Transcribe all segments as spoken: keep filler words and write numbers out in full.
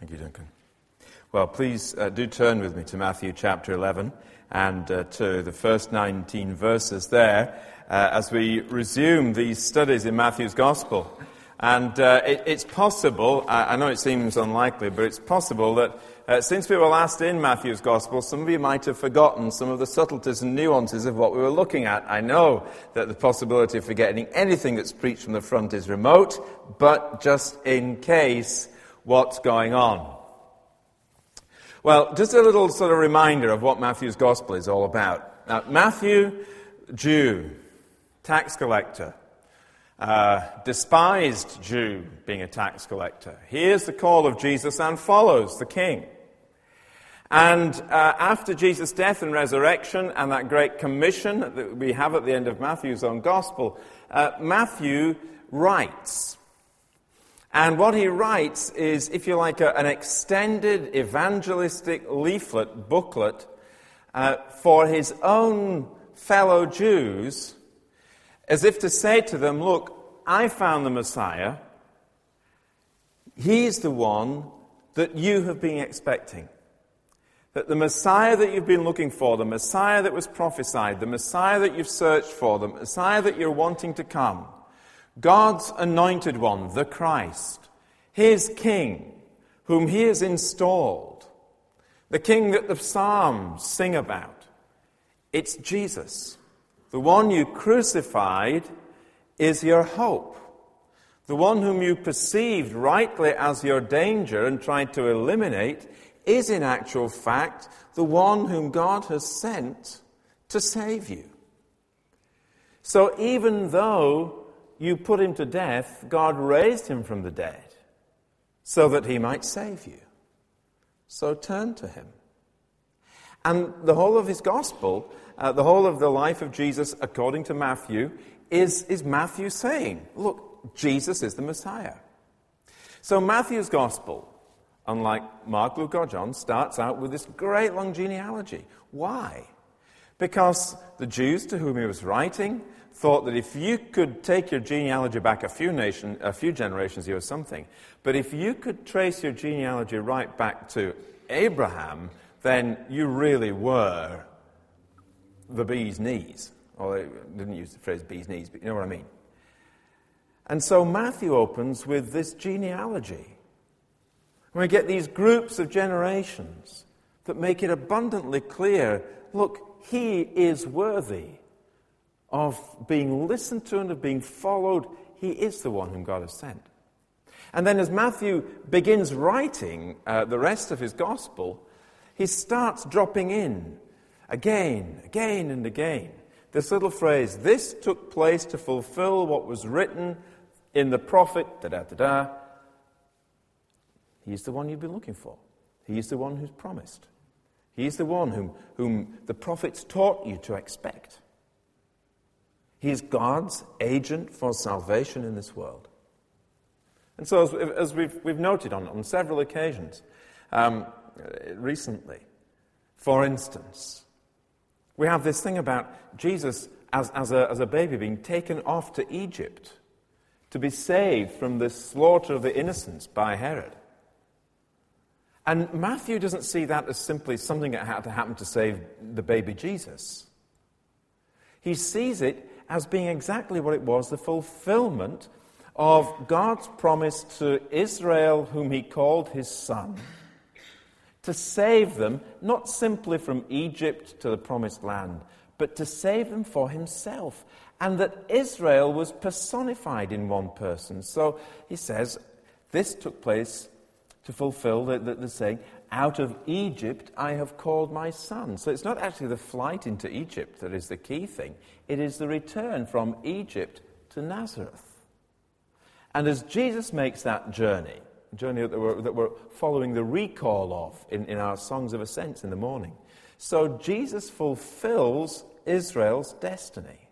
Thank you, Duncan. Well, please uh, do turn with me to Matthew chapter eleven and uh, to the first nineteen verses there uh, as we resume these studies in Matthew's Gospel. And uh, it, it's possible, I, I know it seems unlikely, but it's possible that uh, since we were last in Matthew's Gospel, some of you might have forgotten some of the subtleties and nuances of what we were looking at. I know that the possibility of forgetting anything that's preached from the front is remote, but just in case, what's going on? Well, just a little sort of reminder of what Matthew's Gospel is all about. Now, Matthew, Jew, tax collector, uh, despised Jew being a tax collector, hears the call of Jesus and follows the King. And uh, after Jesus' death and resurrection and that great commission that we have at the end of Matthew's own Gospel, uh, Matthew writes. And what he writes is, if you like, a, an extended evangelistic leaflet, booklet, uh, for his own fellow Jews, as if to say to them, look, I found the Messiah. He's the one that you have been expecting. That the Messiah that you've been looking for, the Messiah that was prophesied, the Messiah that you've searched for, the Messiah that you're wanting to come, God's anointed one, the Christ, his King, whom he has installed, the King that the Psalms sing about. It's Jesus. The one you crucified is your hope. The one whom you perceived rightly as your danger and tried to eliminate is in actual fact the one whom God has sent to save you. So even though you put him to death, God raised him from the dead so that he might save you. So turn to him. And the whole of his gospel, uh, the whole of the life of Jesus, according to Matthew, is, is Matthew saying, look, Jesus is the Messiah. So Matthew's gospel, unlike Mark, Luke, or John, starts out with this great long genealogy. Why? Because the Jews to whom he was writing thought that if you could take your genealogy back a few nation, a few generations, you were something. But if you could trace your genealogy right back to Abraham, then you really were the bee's knees. Or they didn't use the phrase bee's knees, but you know what I mean. And so Matthew opens with this genealogy. And we get these groups of generations that make it abundantly clear, look, he is worthy of being listened to and of being followed. He is the one whom God has sent. And then as Matthew begins writing uh, the rest of his gospel, he starts dropping in again, again and again this little phrase, this took place to fulfill what was written in the prophet, da-da-da-da. He's the one you've been looking for. He's the one who's promised. He's the one whom, whom the prophets taught you to expect. He's God's agent for salvation in this world. And so, as, as we've, we've noted on, on several occasions um, recently, for instance, we have this thing about Jesus as, as, a, as a baby being taken off to Egypt to be saved from the slaughter of the innocents by Herod. And Matthew doesn't see that as simply something that had to happen to save the baby Jesus. He sees it as being exactly what it was, the fulfillment of God's promise to Israel, whom he called his son, to save them, not simply from Egypt to the promised land, but to save them for himself. And that Israel was personified in one person. So he says, this took place to fulfill the, the, the saying, out of Egypt I have called my son. So it's not actually the flight into Egypt that is the key thing. It is the return from Egypt to Nazareth. And as Jesus makes that journey, a journey that we're, that we're following the recall of in, in our Songs of Ascents in the morning, so Jesus fulfills Israel's destiny.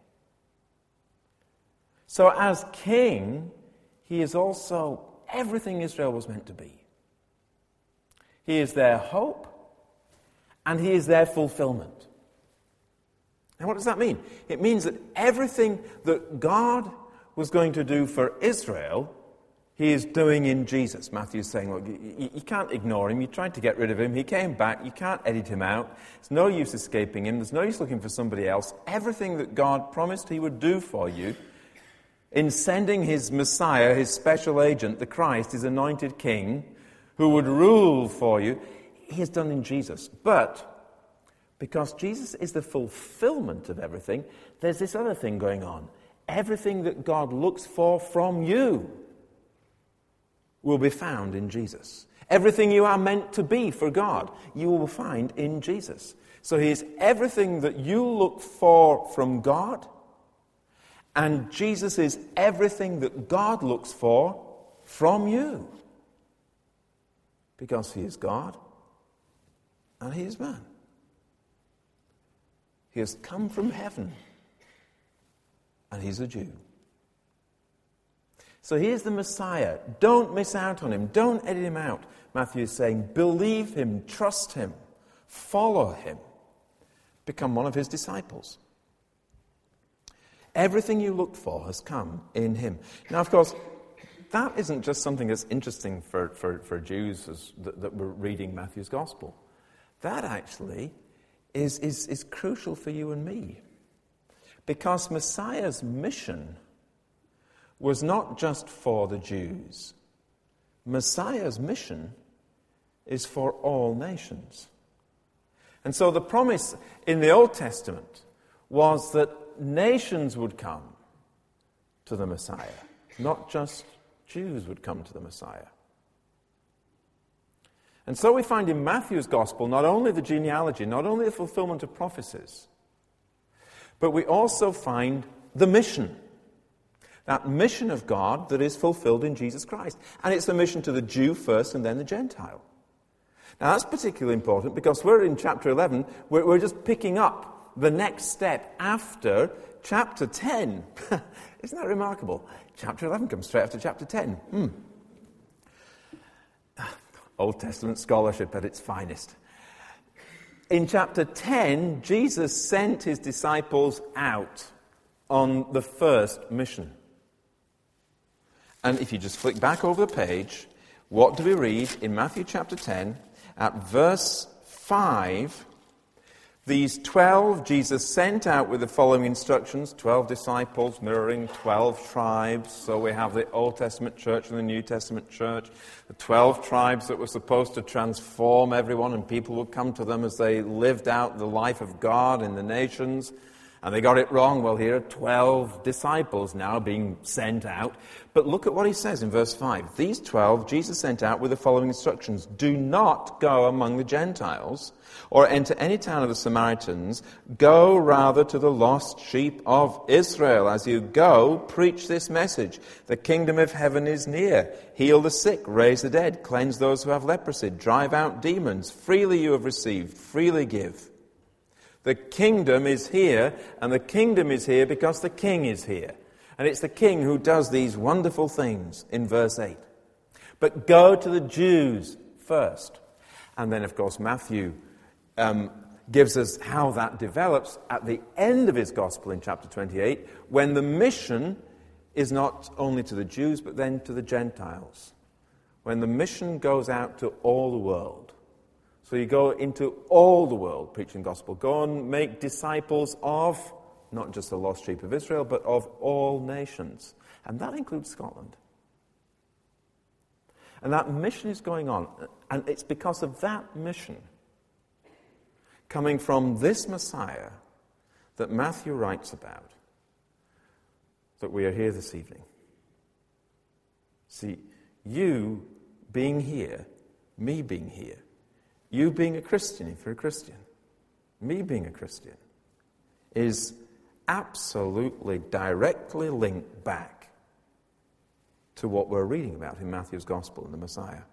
So as king, he is also everything Israel was meant to be. He is their hope, and he is their fulfillment. And what does that mean? It means that everything that God was going to do for Israel, he he is doing in Jesus. Matthew's saying, look, you, you can't ignore him. You tried to get rid of him. He came back. You can't edit him out. There's no use escaping him. There's no use looking for somebody else. Everything that God promised he would do for you in sending his Messiah, his special agent, the Christ, his anointed king, who would rule for you, he has done in Jesus. But because Jesus is the fulfillment of everything, there's this other thing going on. Everything that God looks for from you will be found in Jesus. Everything you are meant to be for God, you will find in Jesus. So he is everything that you look for from God, and Jesus is everything that God looks for from you. Because he is God, and he is man. He has come from heaven, and he's a Jew. So here's the Messiah. Don't miss out on him. Don't edit him out. Matthew is saying, believe him, trust him, follow him, become one of his disciples. Everything you looked for has come in him. Now, of course, that isn't just something that's interesting for, for, for Jews as, that, that were reading Matthew's Gospel. That actually is, is, is crucial for you and me. Because Messiah's mission was not just for the Jews. Messiah's mission is for all nations. And so the promise in the Old Testament was that nations would come to the Messiah, not just Jews would come to the Messiah. And so we find in Matthew's Gospel not only the genealogy, not only the fulfillment of prophecies, but we also find the mission. That mission of God that is fulfilled in Jesus Christ. And it's the mission to the Jew first and then the Gentile. Now that's particularly important because we're in chapter eleven, we're, we're just picking up the next step after chapter ten. Isn't that remarkable? Chapter eleven comes straight after chapter ten. Hmm. Old Testament scholarship at its finest. In chapter ten, Jesus sent his disciples out on the first mission. And if you just flick back over the page, what do we read in Matthew chapter ten at verse five? These twelve Jesus sent out with the following instructions, twelve disciples mirroring twelve tribes. So we have the Old Testament church and the New Testament church. The twelve tribes that were supposed to transform everyone, and people would come to them as they lived out the life of God in the nations. And they got it wrong. Well, here are twelve disciples now being sent out. But look at what he says in verse five. These twelve Jesus sent out with the following instructions. Do not go among the Gentiles or enter any town of the Samaritans. Go rather to the lost sheep of Israel. As you go, preach this message. The kingdom of heaven is near. Heal the sick, raise the dead, cleanse those who have leprosy, drive out demons. Freely you have received, freely give. The kingdom is here, and the kingdom is here because the king is here. And it's the king who does these wonderful things in verse eight. But go to the Jews first. And then, of course, Matthew um, gives us how that develops at the end of his gospel in chapter twenty-eight, when the mission is not only to the Jews, but then to the Gentiles. When the mission goes out to all the world. So you go into all the world preaching the gospel. Go and make disciples of, not just the lost sheep of Israel, but of all nations. And that includes Scotland. And that mission is going on. And it's because of that mission, coming from this Messiah, that Matthew writes about, that we are here this evening. See, you being here, me being here, you being a Christian, if you're a Christian, me being a Christian, is absolutely directly linked back to what we're reading about in Matthew's Gospel and the Messiah.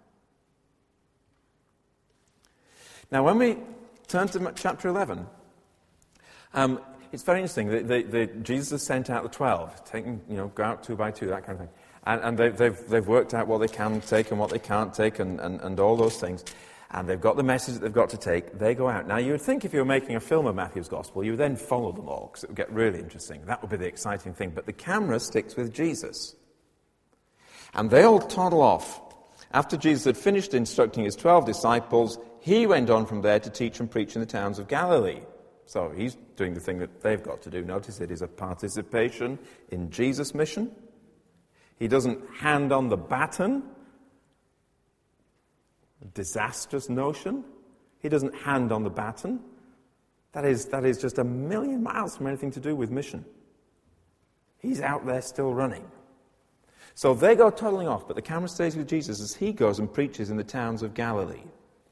Now, when we turn to chapter eleven, um, it's very interesting. The, the, the, Jesus has sent out the twelve, taking, you know, go out two by two, that kind of thing. And, and they've, they've, they've worked out what they can take and what they can't take and, and, and all those things. And they've got the message that they've got to take. They go out. Now, you would think if you were making a film of Matthew's Gospel, you would then follow them all, because it would get really interesting. That would be the exciting thing. But the camera sticks with Jesus. And they all toddle off. After Jesus had finished instructing his twelve disciples, he went on from there to teach and preach in the towns of Galilee. So he's doing the thing that they've got to do. Notice it is a participation in Jesus' mission. He doesn't hand on the baton, a disastrous notion. He doesn't hand on the baton. That is, that is just a million miles from anything to do with mission. He's out there still running. So they go toddling off, but the camera stays with Jesus as he goes and preaches in the towns of Galilee.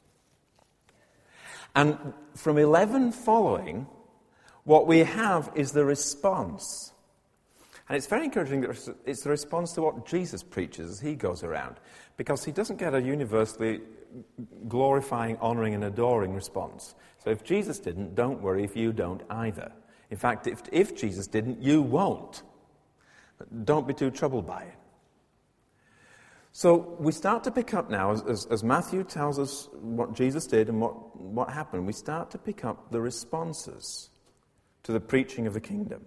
And from eleven following, what we have is the response. And it's very encouraging that it's the response to what Jesus preaches as he goes around, because he doesn't get a universally glorifying, honouring and adoring response. So if Jesus didn't, don't worry if you don't either. In fact, if, if Jesus didn't, you won't. But don't be too troubled by it. So we start to pick up now, as, as, as Matthew tells us what Jesus did and what, what happened, we start to pick up the responses to the preaching of the kingdom.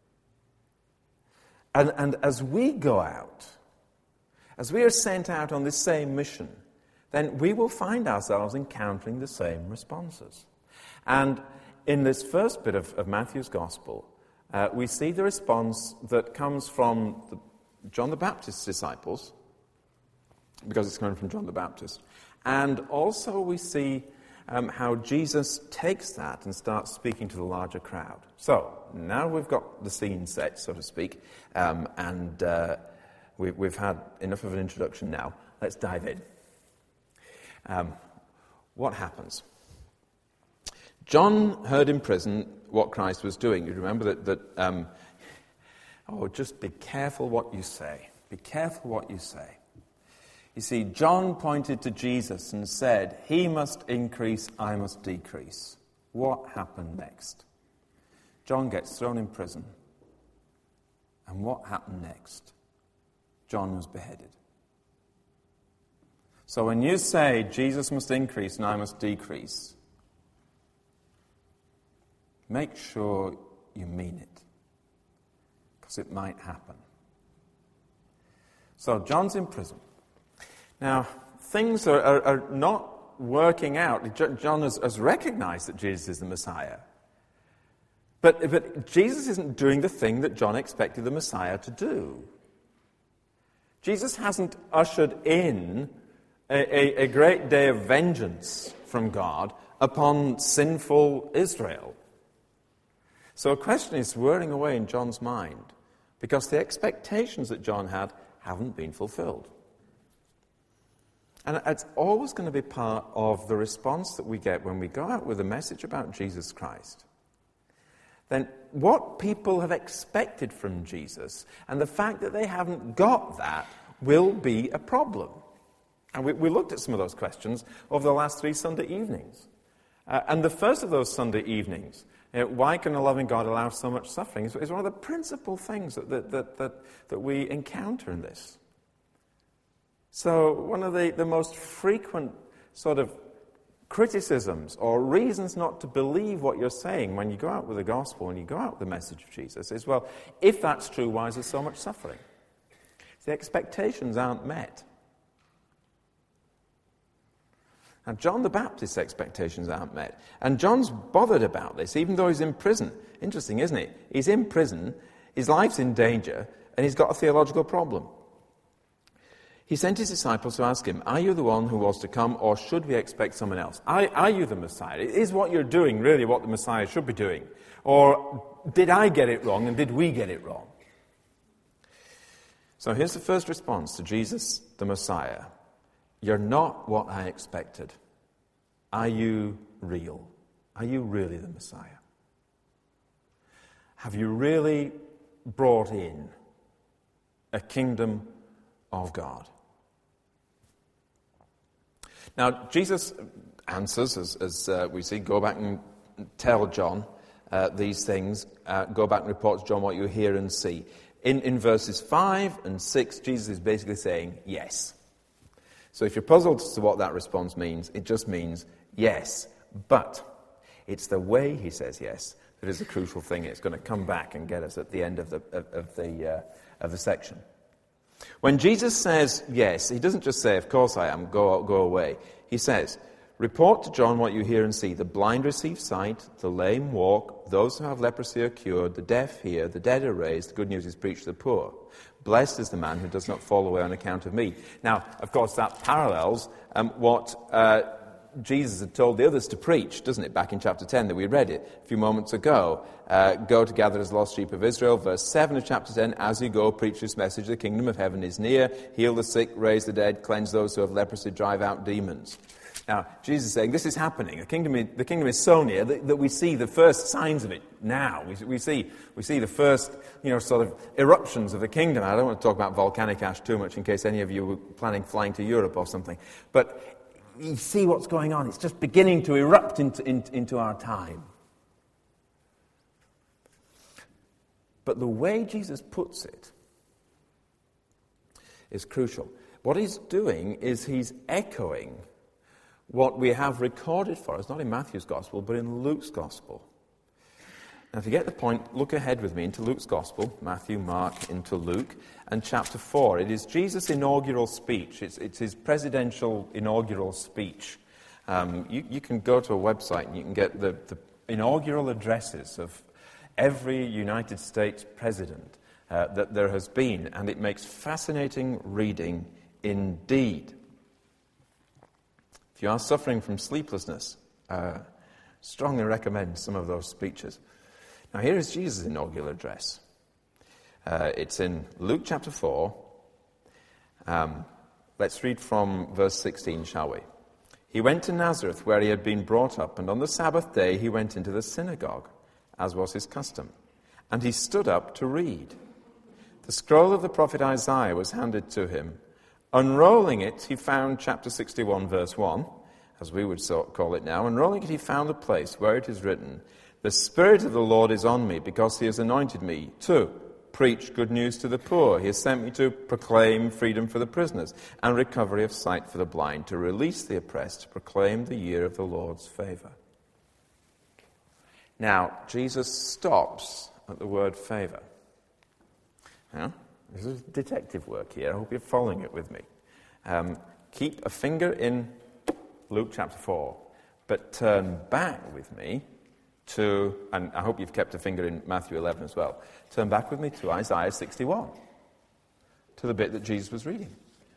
And, and as we go out, as we are sent out on this same mission, then we will find ourselves encountering the same responses. And in this first bit of, of Matthew's Gospel, uh, we see the response that comes from the, John the Baptist's disciples, because it's coming from John the Baptist. And also we see um, how Jesus takes that and starts speaking to the larger crowd. So, now we've got the scene set, so to speak, um, and uh, we, we've had enough of an introduction now. Let's dive in. Um, what happens? John heard in prison what Christ was doing. You remember that, that um, oh, just be careful what you say. Be careful what you say. You see, John pointed to Jesus and said, he must increase, I must decrease. What happened next? John gets thrown in prison. And what happened next? John was beheaded. So when you say Jesus must increase and I must decrease, make sure you mean it, because it might happen. So John's in prison. Now, things are, are, are not working out. John has, has recognized that Jesus is the Messiah. But, but Jesus isn't doing the thing that John expected the Messiah to do. Jesus hasn't ushered in a, a, a great day of vengeance from God upon sinful Israel. So a question is whirring away in John's mind, because the expectations that John had haven't been fulfilled. And it's always going to be part of the response that we get when we go out with a message about Jesus Christ. Then what people have expected from Jesus, and the fact that they haven't got that, will be a problem. And we, we looked at some of those questions over the last three Sunday evenings. Uh, and the first of those Sunday evenings, you know, why can a loving God allow so much suffering, is, is one of the principal things that, that, that, that, that we encounter in this. So one of the, the most frequent sort of criticisms or reasons not to believe what you're saying when you go out with the gospel, when you go out with the message of Jesus, is, well, if that's true, why is there so much suffering? The expectations aren't met. And John the Baptist's expectations aren't met. And John's bothered about this, even though he's in prison. Interesting, isn't it? He's in prison, his life's in danger, and he's got a theological problem. He sent his disciples to ask him, are you the one who was to come, or should we expect someone else? Are, are you the Messiah? Is what you're doing really what the Messiah should be doing? Or did I get it wrong, and did we get it wrong? So here's the first response to Jesus, the Messiah. You're not what I expected. Are you real? Are you really the Messiah? Have you really brought in a kingdom of God? Now, Jesus answers, as, as uh, we see, go back and tell John uh, these things. Uh, go back and report to John what you hear and see. In, in verses five and six, Jesus is basically saying yes. So if you're puzzled as to what that response means, it just means yes. But it's the way he says yes that is the crucial thing. It's going to come back and get us at the end of the, of, of the, uh, of the section. When Jesus says yes, he doesn't just say, of course I am, go, go away. He says, report to John what you hear and see. The blind receive sight, the lame walk, those who have leprosy are cured, the deaf hear, the dead are raised, the good news is preached to the poor. Blessed is the man who does not fall away on account of me. Now, of course, that parallels um, what uh, Jesus had told the others to preach, doesn't it, back in chapter ten that we read it a few moments ago. Uh, go to gather as lost sheep of Israel. Verse seven of chapter ten, as you go, preach this message, the kingdom of heaven is near. Heal the sick, raise the dead, cleanse those who have leprosy, drive out demons. Now, Jesus is saying this is happening. The kingdom is, the kingdom is so near that, that we see the first signs of it now. We, we, see, we see the first, you know, sort of eruptions of the kingdom. I don't want to talk about volcanic ash too much in case any of you were planning flying to Europe or something. But you see what's going on. It's just beginning to erupt into, into, into our time. But the way Jesus puts it is crucial. What he's doing is he's echoing what we have recorded for us, not in Matthew's Gospel, but in Luke's Gospel. Now, to get the point, look ahead with me into Luke's Gospel, Matthew, Mark, into Luke, and chapter four. It is Jesus' inaugural speech. It's, it's his presidential inaugural speech. Um, you, you can go to a website and you can get the, the inaugural addresses of every United States president uh, that there has been, and it makes fascinating reading indeed. If you are suffering from sleeplessness, uh, strongly recommend some of those speeches. Now, here is Jesus' inaugural address. Uh, it's in Luke chapter four. Um, let's read from verse sixteen, shall we? He went to Nazareth, where he had been brought up, and on the Sabbath day he went into the synagogue, as was his custom. And he stood up to read. The scroll of the prophet Isaiah was handed to him. Unrolling it, he found chapter sixty-one, verse one, as we would so call it now. Unrolling it, he found the place where it is written, the Spirit of the Lord is on me, because he has anointed me to preach good news to the poor. He has sent me to proclaim freedom for the prisoners and recovery of sight for the blind, to release the oppressed, to proclaim the year of the Lord's favor. Now, Jesus stops at the word favor. Now, this is detective work here. I hope you're following it with me. Um, keep a finger in Luke chapter four, but turn back with me to, and I hope you've kept a finger in Matthew eleven as well, turn back with me to Isaiah sixty-one, to the bit that Jesus was reading.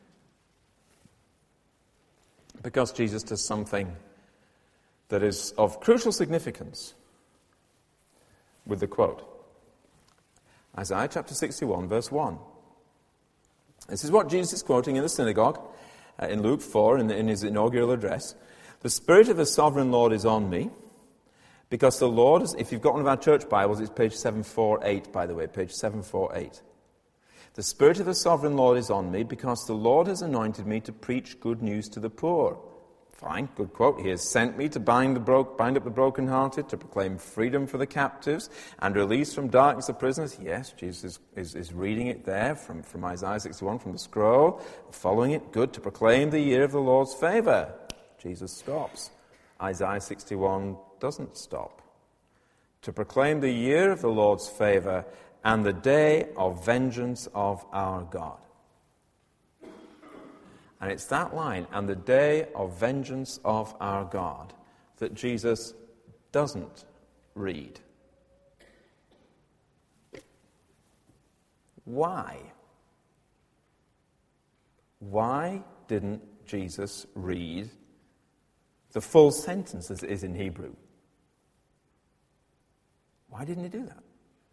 Because Jesus does something that is of crucial significance with the quote. Isaiah chapter sixty-one, verse one. This is what Jesus is quoting in the synagogue uh, in Luke four, in, the, in his inaugural address. The Spirit of the Sovereign Lord is on me, because the Lord, is, if you've got one of our church Bibles, it's page seven forty-eight, by the way, page seven forty-eight. The Spirit of the Sovereign Lord is on me, because the Lord has anointed me to preach good news to the poor. Fine, good quote. He has sent me to bind the broke, bind up the brokenhearted, to proclaim freedom for the captives, and release from darkness the prisoners. Yes, Jesus is, is, is reading it there from, from Isaiah sixty-one, from the scroll, following it. Good, to proclaim the year of the Lord's favor. Jesus stops. Isaiah sixty-one doesn't stop. To proclaim the year of the Lord's favor and the day of vengeance of our God. And it's that line, and the day of vengeance of our God, that Jesus doesn't read. Why? Why didn't Jesus read the full sentence as it is in Hebrew? Why didn't he do that?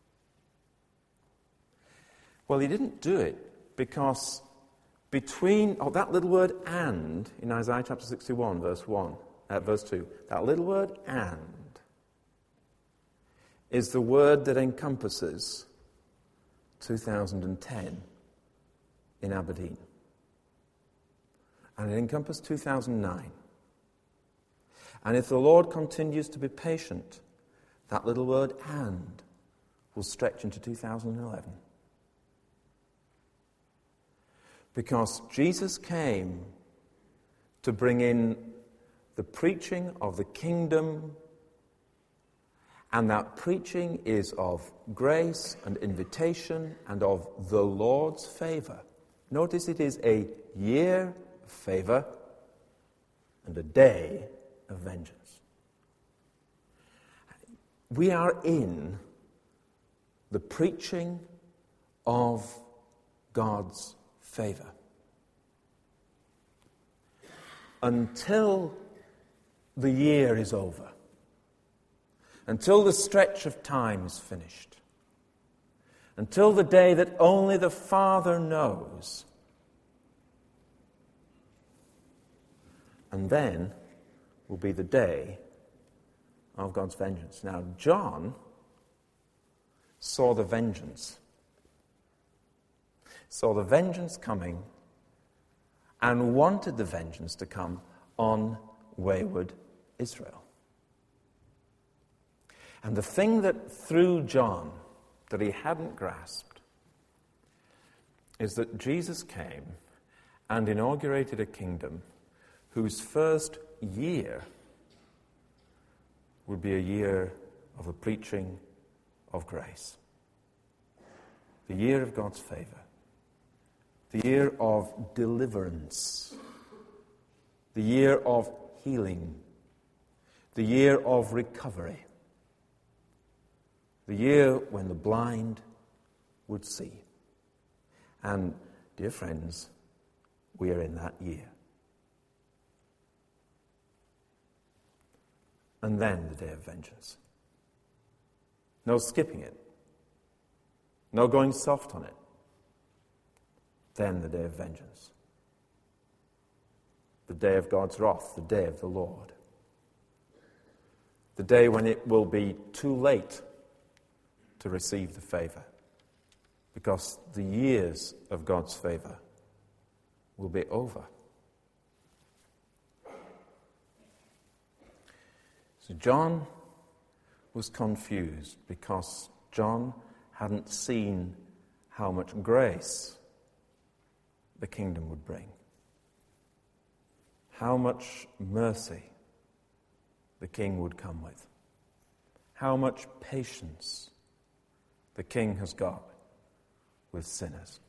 Well, he didn't do it because between, oh, that little word and in Isaiah chapter sixty-one, verse one, uh, verse two, that little word and is the word that encompasses two thousand ten in Aberdeen. And it encompassed two thousand nine. And if the Lord continues to be patient, that little word and will stretch into two thousand eleven. Because Jesus came to bring in the preaching of the kingdom, and that preaching is of grace and invitation and of the Lord's favor. Notice it is a year of favor and a day of vengeance. We are in the preaching of God's favor. Until the year is over, until the stretch of time is finished, until the day that only the Father knows, and then will be the day of God's vengeance. Now, John saw the vengeance, saw the vengeance coming, and wanted the vengeance to come on wayward Israel. And the thing that threw John, that he hadn't grasped, is that Jesus came and inaugurated a kingdom whose first year would be a year of a preaching of grace. The year of God's favor. The year of deliverance. The year of healing. The year of recovery. The year when the blind would see. And, dear friends, we are in that year. And then the day of vengeance. No skipping it. No going soft on it. Then the day of vengeance. The day of God's wrath, the day of the Lord. The day when it will be too late to receive the favor, because the years of God's favor will be over. So John was confused because John hadn't seen how much grace the kingdom would bring, how much mercy the king would come with, how much patience the king has got with sinners.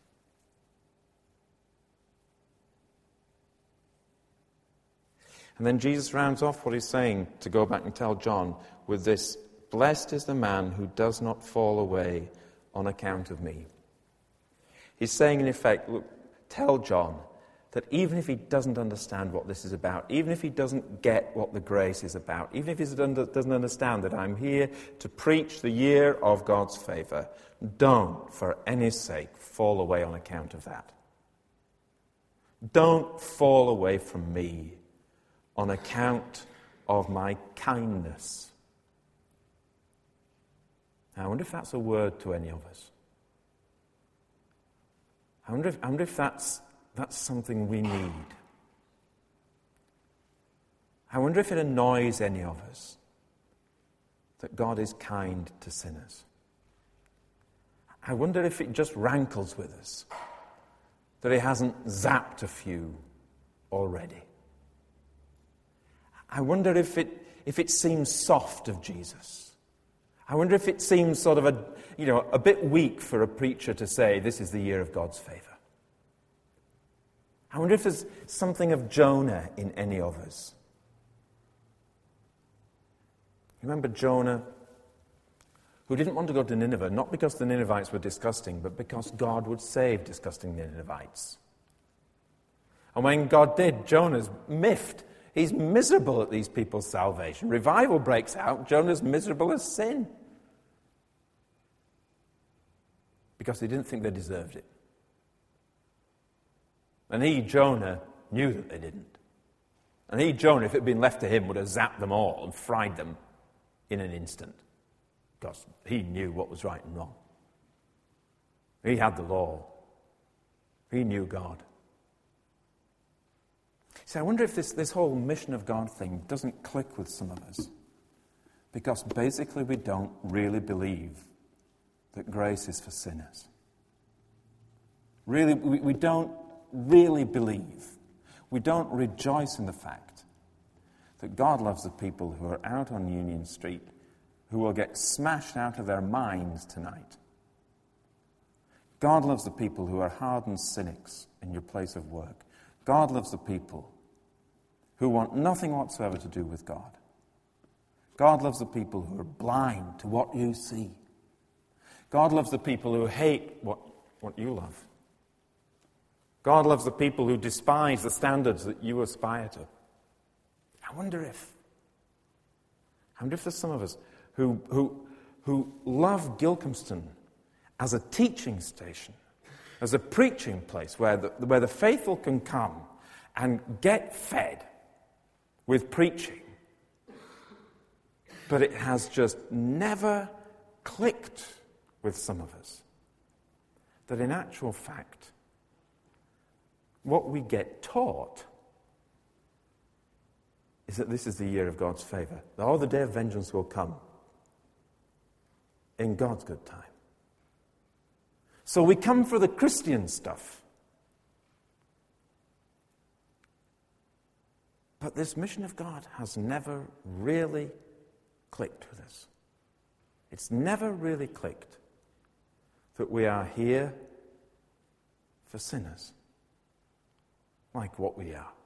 And then Jesus rounds off what he's saying, to go back and tell John, with this: blessed is the man who does not fall away on account of me. He's saying, in effect, look, tell John that even if he doesn't understand what this is about, even if he doesn't get what the grace is about, even if he doesn't understand that I'm here to preach the year of God's favor, don't, for any sake, fall away on account of that. Don't fall away from me on account of my kindness. Now, I wonder if that's a word to any of us. I wonder if, I wonder if that's, that's something we need. I wonder if it annoys any of us that God is kind to sinners. I wonder if it just rankles with us that he hasn't zapped a few already. I wonder if it if it seems soft of Jesus. I wonder if it seems sort of a you know a bit weak for a preacher to say this is the year of God's favor. I wonder if there's something of Jonah in any of us. Remember Jonah, who didn't want to go to Nineveh, not because the Ninevites were disgusting, but because God would save disgusting Ninevites. And when God did, Jonah's miffed. He's miserable at these people's salvation. Revival breaks out. Jonah's miserable as sin. Because he didn't think they deserved it. And he, Jonah, knew that they didn't. And he, Jonah, if it had been left to him, would have zapped them all and fried them in an instant. Because he knew what was right and wrong. He had the law. He knew God. See, I wonder if this, this whole mission of God thing doesn't click with some of us. Because basically we don't really believe that grace is for sinners. Really, we, we don't really believe. We don't rejoice in the fact that God loves the people who are out on Union Street, who will get smashed out of their minds tonight. God loves the people who are hardened cynics in your place of work. God loves the people who want nothing whatsoever to do with God. God loves the people who are blind to what you see. God loves the people who hate what, what you love. God loves the people who despise the standards that you aspire to. I wonder if, I wonder if there's some of us who, who, who love Gilcomston as a teaching station, as a preaching place where the, where the faithful can come and get fed with preaching. But it has just never clicked with some of us that in actual fact, what we get taught is that this is the year of God's favour. That all the day of vengeance will come in God's good time. So we come for the Christian stuff. But this mission of God has never really clicked with us. It's never really clicked that we are here for sinners, like what we are.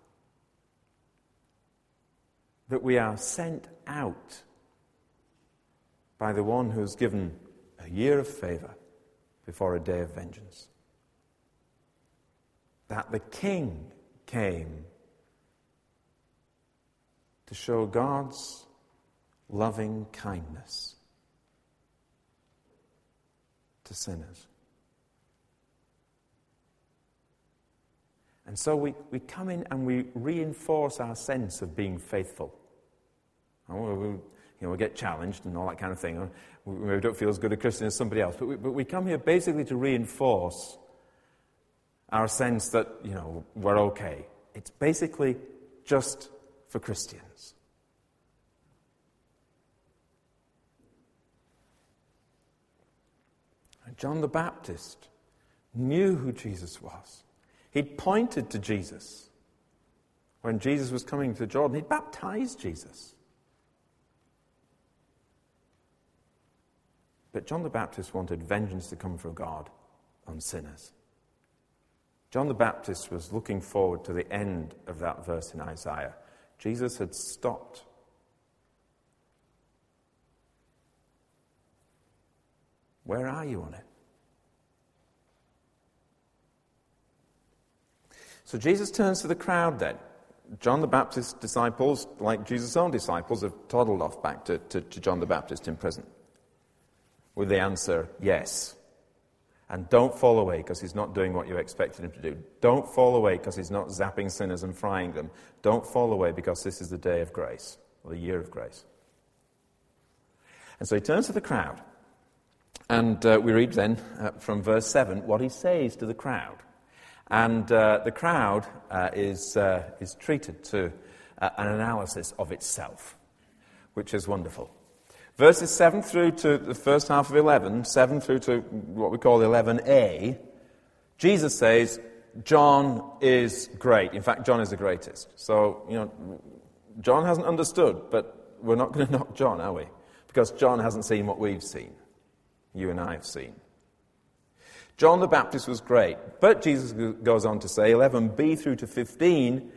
That we are sent out by the one who's given a year of favour before a day of vengeance. That the King came to show God's loving kindness to sinners. And so we, we come in and we reinforce our sense of being faithful. And we, we, you know, we get challenged and all that kind of thing. We, we don't feel as good a Christian as somebody else. But we, but we come here basically to reinforce our sense that, you know, we're okay. It's basically just for Christians. And John the Baptist knew who Jesus was. He'd pointed to Jesus when Jesus was coming to Jordan. He'd baptized Jesus. But John the Baptist wanted vengeance to come from God on sinners. John the Baptist was looking forward to the end of that verse in Isaiah. Jesus had stopped. Where are you on it? So Jesus turns to the crowd then. John the Baptist's disciples, like Jesus' own disciples, have toddled off back to, to, to John the Baptist in prison with the answer, yes. And don't fall away because he's not doing what you expected him to do. Don't fall away because he's not zapping sinners and frying them. Don't fall away because this is the day of grace, or the year of grace. And so he turns to the crowd. And uh, we read then uh, from verse seven what he says to the crowd. And uh, the crowd uh, is, uh, is treated to uh, an analysis of itself, which is wonderful. Verses seven through to the first half of eleven, seven through to what we call eleven A, Jesus says, John is great. In fact, John is the greatest. So, you know, John hasn't understood, but we're not going to knock John, are we? Because John hasn't seen what we've seen. You and I have seen. John the Baptist was great, but Jesus goes on to say, eleven B through to fifteen,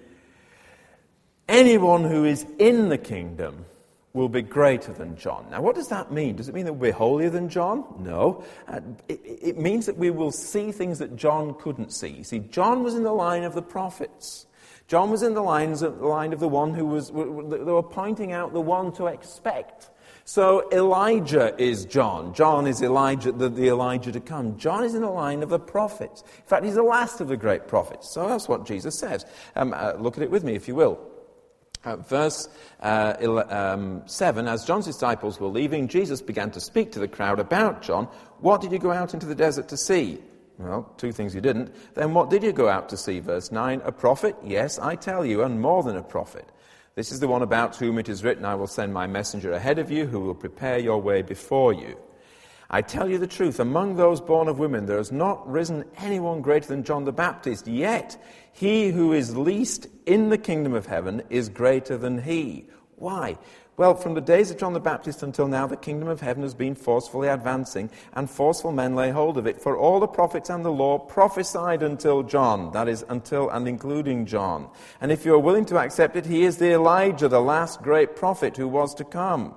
anyone who is in the kingdom will be greater than John. Now, what does that mean? Does it mean that we're holier than John? No. Uh, it, it means that we will see things that John couldn't see. You see, John was in the line of the prophets. John was in the lines of, the line of the one who was, they were pointing out the one to expect. So Elijah is John. John is Elijah, the, the Elijah to come. John is in the line of the prophets. In fact, he's the last of the great prophets. So that's what Jesus says. Um, uh, look at it with me, if you will. Uh, verse uh, um, seven, as John's disciples were leaving, Jesus began to speak to the crowd about John. What did you go out into the desert to see? Well, two things you didn't. Then what did you go out to see? Verse nine, a prophet? Yes, I tell you, and more than a prophet. This is the one about whom it is written, I will send my messenger ahead of you, who will prepare your way before you. I tell you the truth, among those born of women there has not risen anyone greater than John the Baptist, yet he who is least in the kingdom of heaven is greater than he. Why? Well, from the days of John the Baptist until now, the kingdom of heaven has been forcefully advancing, and forceful men lay hold of it. For all the prophets and the law prophesied until John, that is, until and including John. And if you are willing to accept it, he is the Elijah, the last great prophet who was to come.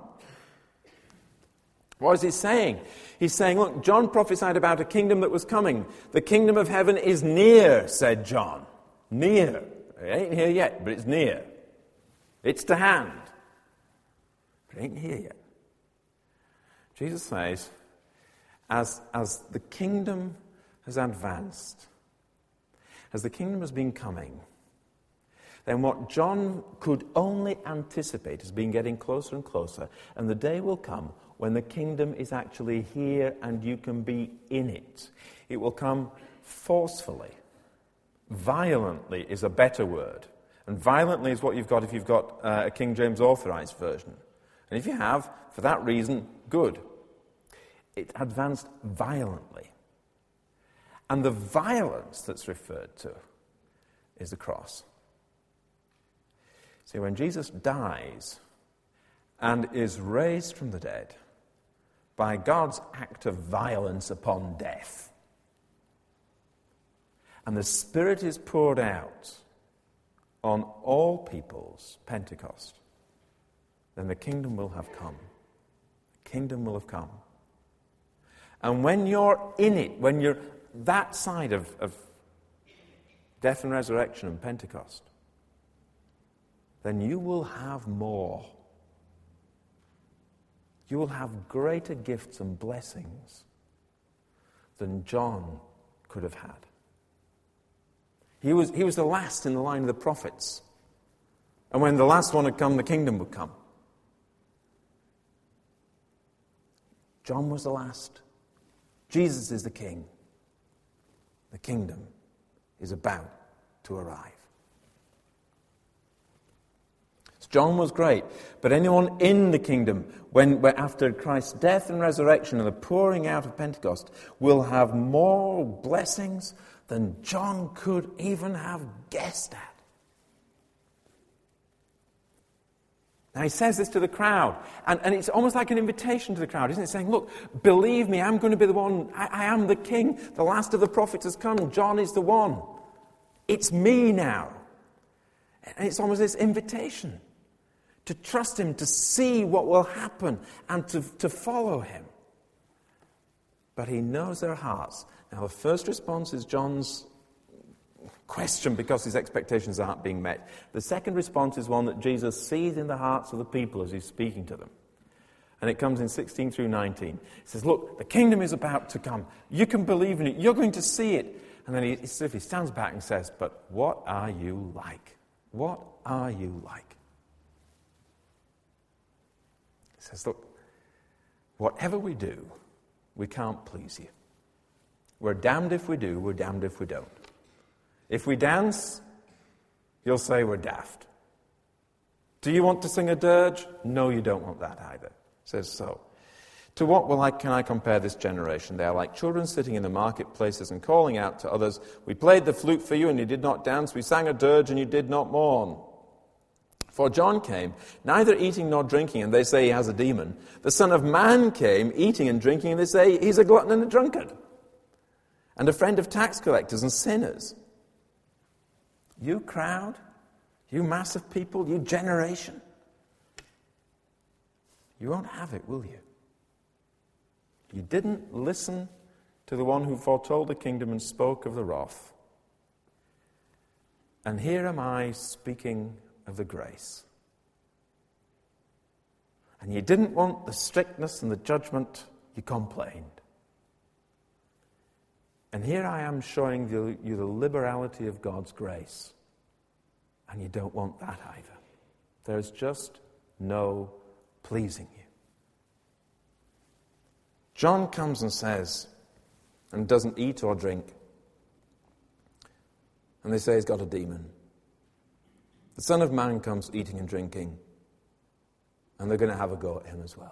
What is he saying? He's saying, look, John prophesied about a kingdom that was coming. The kingdom of heaven is near, said John. Near. It ain't here yet, but it's near. It's to hand. But it ain't here yet. Jesus says, as, as the kingdom has advanced, as the kingdom has been coming, then what John could only anticipate has been getting closer and closer, and the day will come when the kingdom is actually here and you can be in it. It will come forcefully. Violently is a better word. And violently is what you've got if you've got uh, a King James Authorized version. And if you have, for that reason, good. It advanced violently. And the violence that's referred to is the cross. See, when Jesus dies and is raised from the dead by God's act of violence upon death, and the Spirit is poured out on all peoples, Pentecost, then the kingdom will have come. The kingdom will have come. And when you're in it, when you're that side of, of death and resurrection and Pentecost, then you will have more. You will have greater gifts and blessings than John could have had. He was, he was the last in the line of the prophets. And when the last one had come, the kingdom would come. John was the last. Jesus is the king. The kingdom is about to arrive. John was great, but anyone in the kingdom, when, when after Christ's death and resurrection and the pouring out of Pentecost, will have more blessings than John could even have guessed at. Now he says this to the crowd, and, and it's almost like an invitation to the crowd, isn't it? Saying, look, believe me, I'm going to be the one, I, I am the king, the last of the prophets has come, John is the one. It's me now. And it's almost this invitation to trust him, to see what will happen, and to, to follow him. But he knows their hearts. Now, the first response is John's question because his expectations aren't being met. The second response is one that Jesus sees in the hearts of the people as he's speaking to them. And it comes in sixteen through nineteen. He says, look, the kingdom is about to come. You can believe in it. You're going to see it. And then he, he stands back and says, but what are you like? What are you like? He says, look, whatever we do, we can't please you. We're damned if we do, we're damned if we don't. If we dance, you'll say we're daft. Do you want to sing a dirge? No, you don't want that either. Says so. To what will I, can I compare this generation? They are like children sitting in the marketplaces and calling out to others, we played the flute for you and you did not dance, we sang a dirge and you did not mourn. For John came, neither eating nor drinking, and they say he has a demon. The Son of Man came, eating and drinking, and they say he's a glutton and a drunkard, and a friend of tax collectors and sinners. You crowd, you mass of people, you generation, you won't have it, will you? You didn't listen to the one who foretold the kingdom and spoke of the wrath. And here am I speaking of the grace. And you didn't want the strictness and the judgment, you complained. And here I am showing you, you the liberality of God's grace. And you don't want that either. There's just no pleasing you. John comes and says, and doesn't eat or drink. And they say he's got a demon. The Son of Man comes eating and drinking, and they're going to have a go at him as well.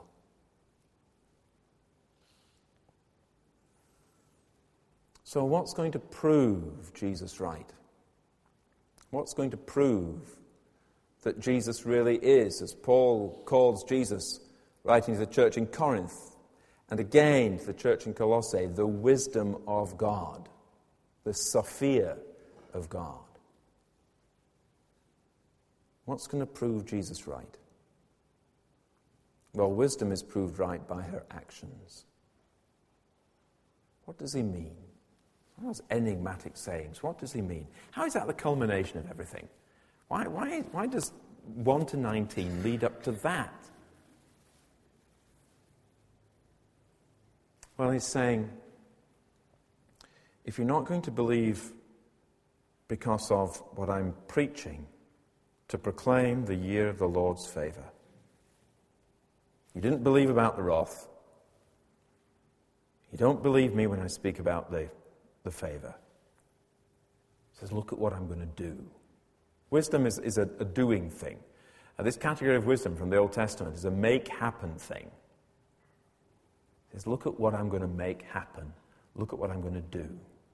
So what's going to prove Jesus right? What's going to prove that Jesus really is, as Paul calls Jesus, writing to the church in Corinth, and again to the church in Colossae, the wisdom of God, the Sophia of God. What's going to prove Jesus right? Well, wisdom is proved right by her actions. What does he mean? Those enigmatic sayings, what does he mean? How is that the culmination of everything? Why, why, why does one to nineteen lead up to that? Well, he's saying, if you're not going to believe because of what I'm preaching, to proclaim the year of the Lord's favour, you didn't believe about the wrath, you don't believe me when I speak about the, the favour. He says, look at what I'm going to do. Wisdom is, is a, a doing thing. And this category of wisdom from the Old Testament is a make-happen thing. He says, look at what I'm going to make happen. Look at what I'm going to do.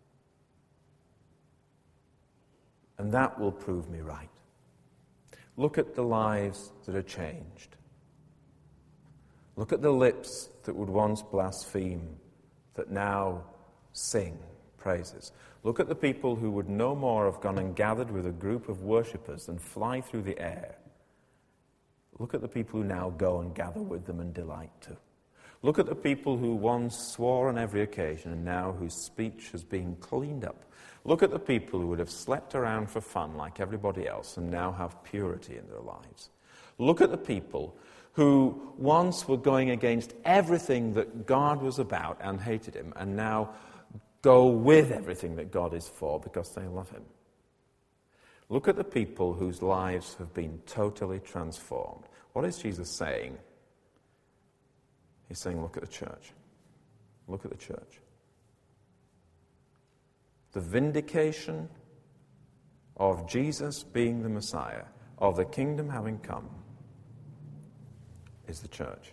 And that will prove me right. Look at the lives that are changed. Look at the lips that would once blaspheme, that now sing praises. Look at the people who would no more have gone and gathered with a group of worshippers and fly through the air. Look at the people who now go and gather with them and delight too. Look at the people who once swore on every occasion and now whose speech has been cleaned up. Look at the people who would have slept around for fun like everybody else and now have purity in their lives. Look at the people who once were going against everything that God was about and hated him and now go with everything that God is for because they love him. Look at the people whose lives have been totally transformed. What is Jesus saying? He's saying, look at the church. Look at the church. The vindication of Jesus being the Messiah, of the kingdom having come, is the church.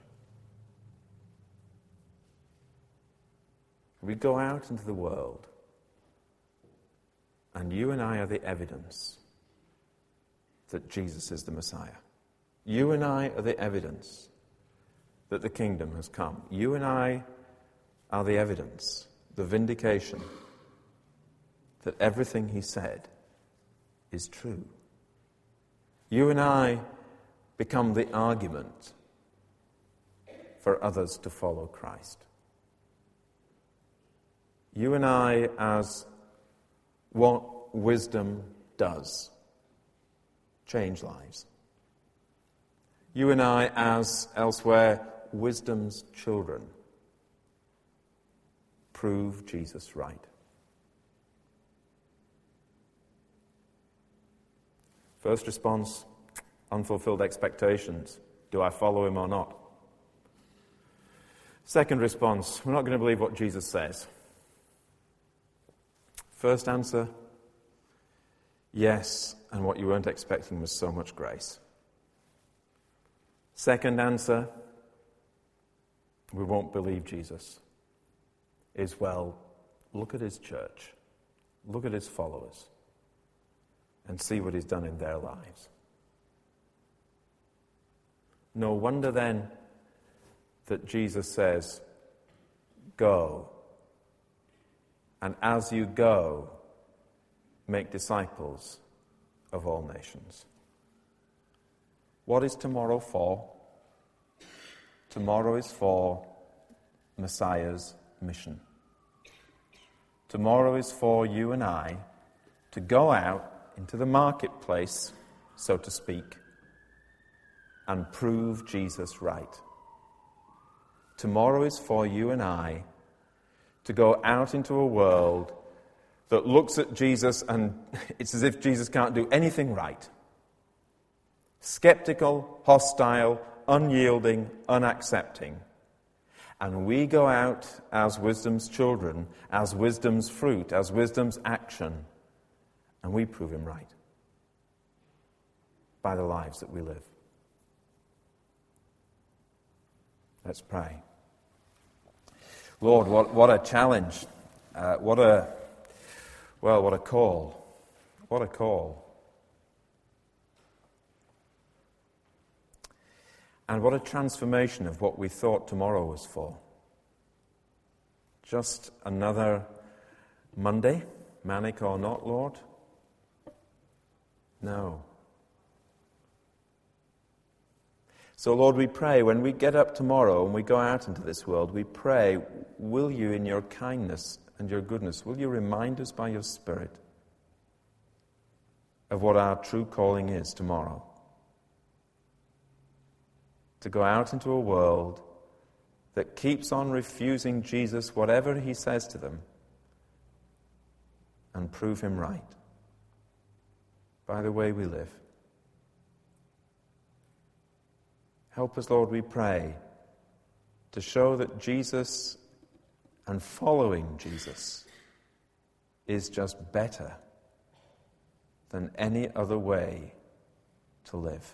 We go out into the world, and you and I are the evidence that Jesus is the Messiah. You and I are the evidence that the kingdom has come. You and I are the evidence, the vindication, that everything he said is true. You and I become the argument for others to follow Christ. You and I, as what wisdom does, change lives. You and I, as elsewhere, wisdom's children, prove Jesus right. First response, unfulfilled expectations. Do I follow him or not? Second response, we're not going to believe what Jesus says. First answer, yes, and what you weren't expecting was so much grace. Second answer, we won't believe Jesus, is, well, look at his church, look at his followers, and see what he's done in their lives. No wonder then that Jesus says, go, and as you go, make disciples of all nations. What is tomorrow for? Tomorrow is for Messiah's mission. Tomorrow is for you and I to go out into the marketplace, so to speak, and prove Jesus right. Tomorrow is for you and I to go out into a world that looks at Jesus and it's as if Jesus can't do anything right. Skeptical, hostile, unyielding, unaccepting. And we go out as wisdom's children, as wisdom's fruit, as wisdom's action, and we prove him right by the lives that we live. Let's pray. Lord, what, what a challenge. Uh, what a, well, what a call. What a call. And what a transformation of what we thought tomorrow was for. Just another Monday, manic or not, Lord? No. So, Lord, we pray when we get up tomorrow and we go out into this world, we pray, will you in your kindness and your goodness, will you remind us by your Spirit of what our true calling is tomorrow? To go out into a world that keeps on refusing Jesus, whatever he says to them, and prove him right by the way we live. Help us, Lord, we pray, to show that Jesus and following Jesus is just better than any other way to live.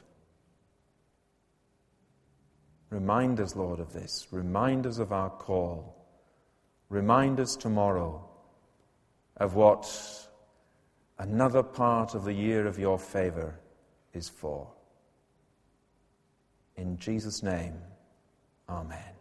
Remind us, Lord, of this. Remind us of our call. Remind us tomorrow of what another part of the year of your favor is for. In Jesus' name, amen.